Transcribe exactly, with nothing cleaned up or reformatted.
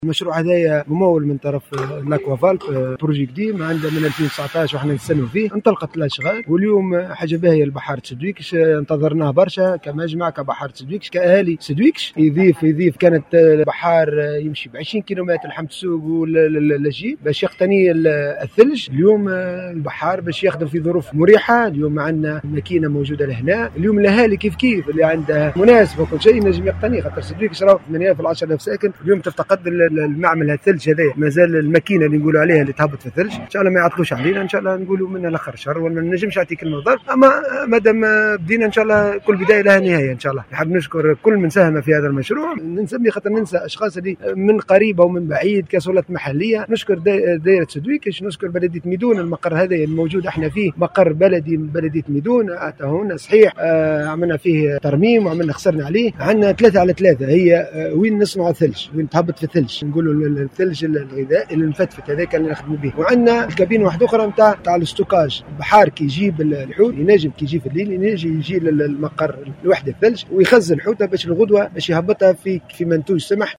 المشروع هذايا ممول من طرف لاكوافال بروجي قديم عندنا من ألفين وتسعطاش وحنا نستنوا فيه، انطلقت الاشغال واليوم حاجه باهيه البحر تسدويكش انتظرناه برشا كمجمع كبحر تسدويكش كاهالي تسدويكش. يضيف يضيف كانت البحر يمشي ب عشرين كيلومتر لحمد السوق واللاجي باش يقتني الثلج. اليوم البحر باش يخدم في ظروف مريحه. اليوم عندنا ماكينه موجوده لهنا. اليوم الاهالي كيف كيف اللي عنده مناسبه وكل شيء نجم يقتنيه، خاطر تسدويكش راهو ثمانية آلاف عشرة آلاف ساكن. اليوم تفتقد المعمل الثلج هذا، مازال الماكينه اللي نقولوا عليها اللي تهبط في الثلج ان شاء الله ما يعطلوش علينا، ان شاء الله نقولوا من الاخر شهر ولا ما نجمش نعطيك المنظر، اما مادام بدينا ان شاء الله كل بدايه لها نهايه ان شاء الله. نحب نشكر كل من ساهم في هذا المشروع، نسمي خاطر ننسى اشخاص اللي من قريبه ومن بعيد كسلطات محليه. نشكر دائره تسدويكش، نشكر بلديه ميدون، المقر هذا الموجود احنا فيه مقر بلدي من بلديه ميدون، اعطاهونا صحيح آه عملنا فيه ترميم وعملنا خسرنا عليه. عندنا ثلاثه على ثلاثه هي آه وين نصنع الثلج، وين تهبط في الثلج، نقولوا الثلج الغذائي اللي نفتفت هذاك اللي نخدموا به. وعندنا الكابين واحده اخرى نتاع تاع الاستوكاج، البحار كي يجيب الحوت ينجم كي يجي في الليل ينجي يجي للمقر لوحده الثلج ويخزن الحوته باش الغدوه باش يهبطها في في منتوج سمح